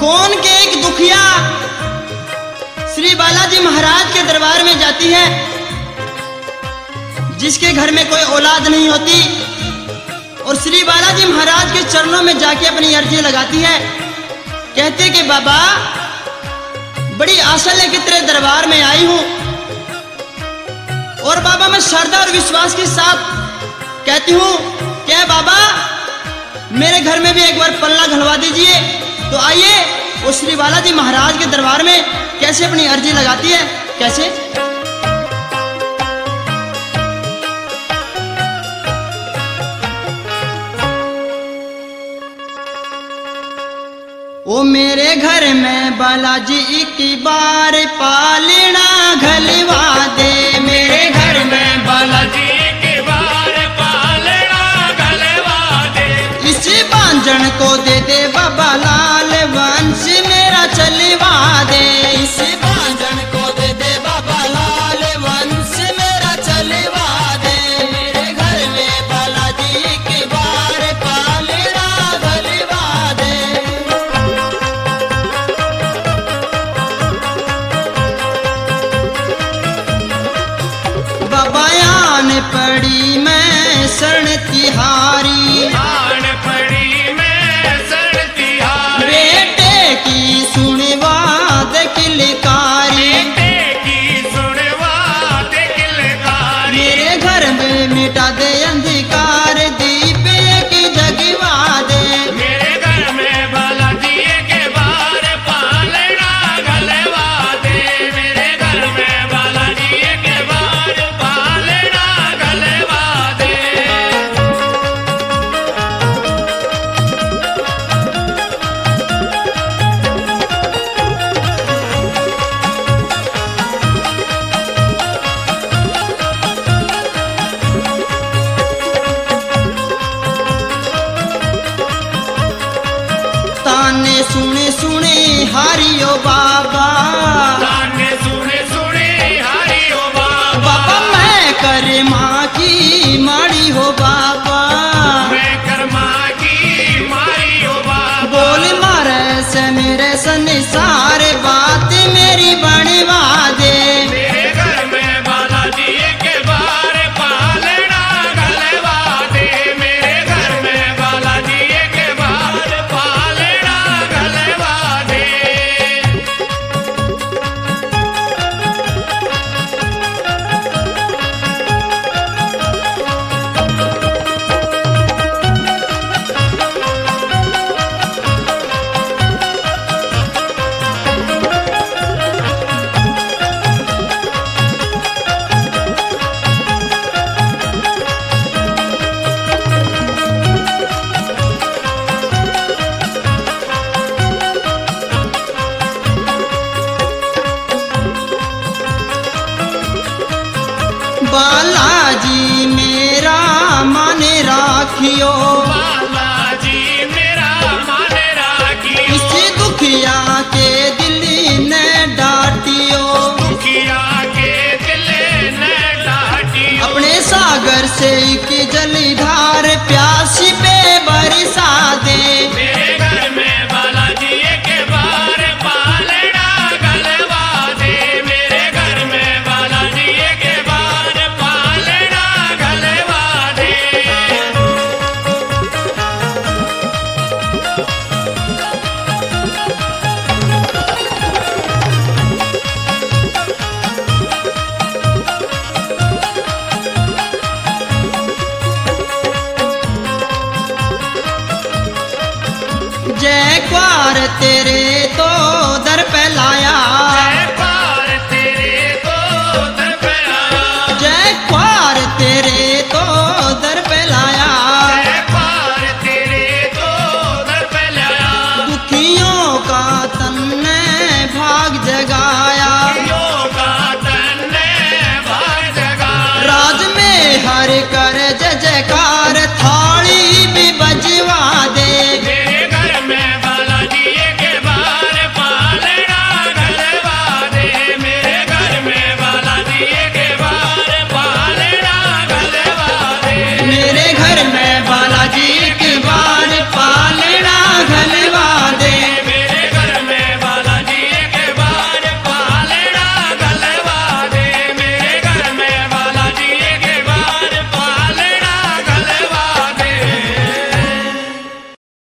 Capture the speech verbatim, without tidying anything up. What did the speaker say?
गोंद के एक दुखिया श्री बालाजी महाराज के दरबार में जाती है, जिसके घर में कोई औलाद नहीं होती, और श्री बालाजी महाराज के चरणों में जाके अपनी अर्जी लगाती है। कहते कि बाबा, बड़ी आशा लेके तेरे दरबार में आई हूं, और बाबा मैं श्रद्धा और विश्वास के साथ कहती हूं, क्या बाबा मेरे घर में भी एक बार पल्ला घलवा दीजिए। तो आइए वो श्री बालाजी महाराज के दरबार में कैसे अपनी अर्जी लगाती है, कैसे। ओ मेरे घर में बालाजी की बार पालना घलवा दे, मेरे घर में बालाजी की बार पालना घलवा दे। इस बांझन को दे दे बाबा लाल वंश मेरा चलवा दे, इस बांझन को दे दे बाबा लाल वंश मेरा चलवा दे। मेरे घर में बालाजी की बार पालना घलवा दे। बयान पड़ी मैं शरण तिहारी, आन पड़ी मैं शरण तिहारी। बेटे की सुनवा दे किलकारी, बेटे की सुनवा दे किलकारी। मेरे घर में मिटा दे अंधकार दीप की जगवा दे। मेरे घर में बालाजी के बार पालना घलवा दे। मेरे घर में बालाजी के बार पालना घलवा दे। ताने सुने सुने हारियो बाबा, ताने सुने सुने हरि हो बाबा। बाबा मैं कर माँ की माड़ी हो बाबा, मैं कर्मा की मारी हो बाबा। बोल मारे से मेरे संसार बात मेरी बनवा दे। मेरे घर में बालाजी के बार पालना घलवा दे। मेरे घर में बालाजी के बार पालना घलवा दे। बालाजी मेरा मन राखियो, बालाजी मेरा मन राखियो। इसी दुखिया के दिल ने डांटियो, दुखिया के दिल ने डांटियो। अपने सागर से की जलधार प्यासी पे बरसा दे। मेरे घर में बालाजी के बार पालना घलवा दे। मेरे घर में बालाजी के बार पालना घलवा दे। जय क्वार तेरे तो दर पे लाया,